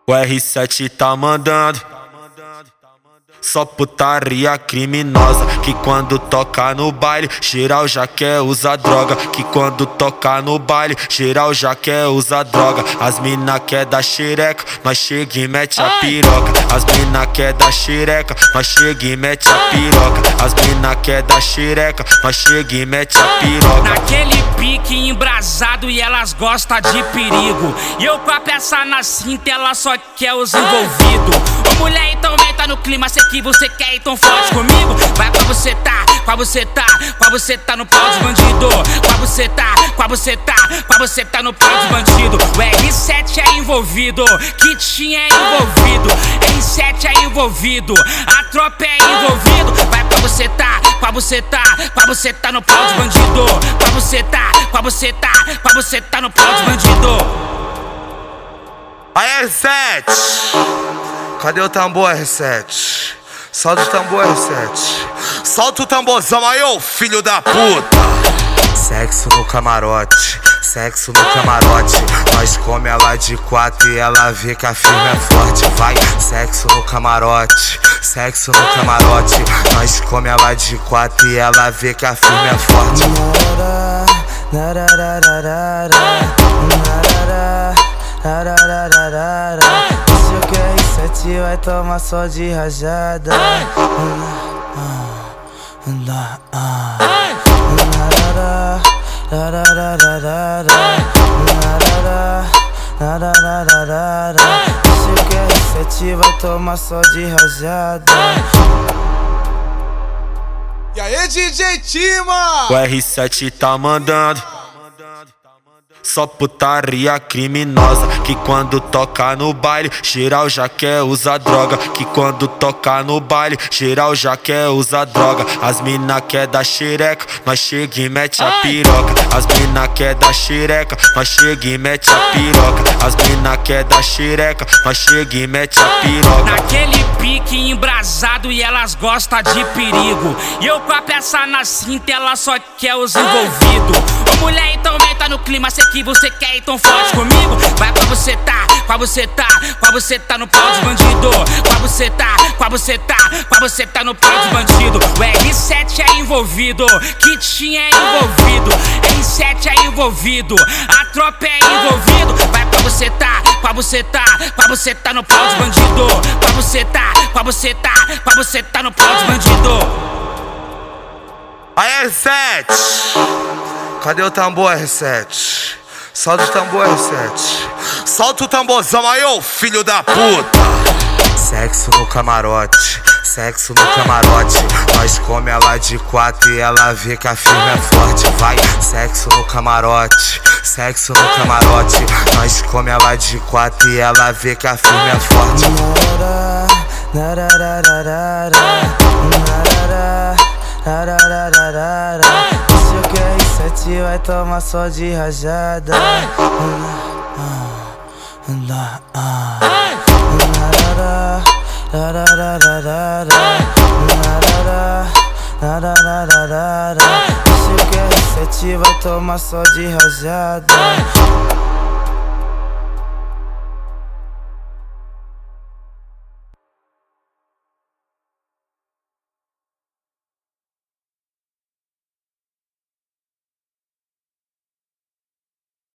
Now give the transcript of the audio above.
O R7 tá mandando só putaria criminosa, que quando toca no baile, geral já quer usar droga. Que quando toca no baile, geral já quer usar droga. As mina quer dar xereca, nós chega e mete a piroca. As mina quer dar xereca, nós chega e mete a piroca. As mina quer dar xereca, nós chega e mete a piroca. Naquele pique embrasado e elas gostam de perigo. E eu com a peça na cinta, ela só quer os envolvidos. Ô mulher, então vem, tá no clima, sei que você quer, então forte comigo. Vai pra você tá, pra você tá, pra você tá no pau de bandido. Pra você tá, pra você tá, pra você tá no pau de bandido. O R7 é envolvido, Kit é envolvido, R7 é envolvido, a tropa é envolvido. Vai pra você tá, pra você tá, pra você tá no pau de bandido. Pra você tá, pra você tá, pra você tá no pau de bandido. Aí R7, cadê o tambor R7? Solta o tambor R7. Solta o tamborzão aí, ô filho da puta. Sexo no camarote, sexo no camarote. Nós come ela de quatro e ela vê que a firma é forte. Vai, sexo no camarote, sexo no camarote. Nós come ela de quatro e ela vê que a firma é forte. Esse o R7 vai tomar só de rajada. Esse o R7 vai tomar só de rajada. E aí, DJ Tima? O R7 tá mandando só putaria criminosa, que quando toca no baile, geral já quer usar droga. Que quando toca no baile, geral já quer usar droga. As mina quer dar xereca, nós chega e mete a piroca. As mina quer dar xereca, nós chega e mete a piroca. As mina quer dar xereca, nós chega e mete a piroca. Naquele pique embrasado e elas gostam de perigo. E eu com a peça na cinta, ela só quer os envolvidos. Ô mulher, então vem, tá no clima, sei que você quer, então forte comigo. Vai pra você tá, pra você tá, pra você tá no pau de bandido. Pra você tá, pra você tá, pra você tá no pau de bandido. O R7 é envolvido, Kit é envolvido, R7 é envolvido, a tropa é envolvido. Vai pra você tá, pra você tá, pra você tá no pau de bandido. Pra você tá, pra você tá, pra você tá no pau de bandido. Aí R7, cadê o tambor R7? Solta o tambor R7. Solta o tamborzão aí, ô filho da puta. Sexo no camarote, sexo no camarote. Nós come ela de quatro e ela vê que a firma é forte. Vai, sexo no camarote, sexo no camarote. Nós come ela de quatro e ela vê que a firma é forte. Esse o R7 vai tomar só de rajada. Esse o R7 vai tomar só de rajada.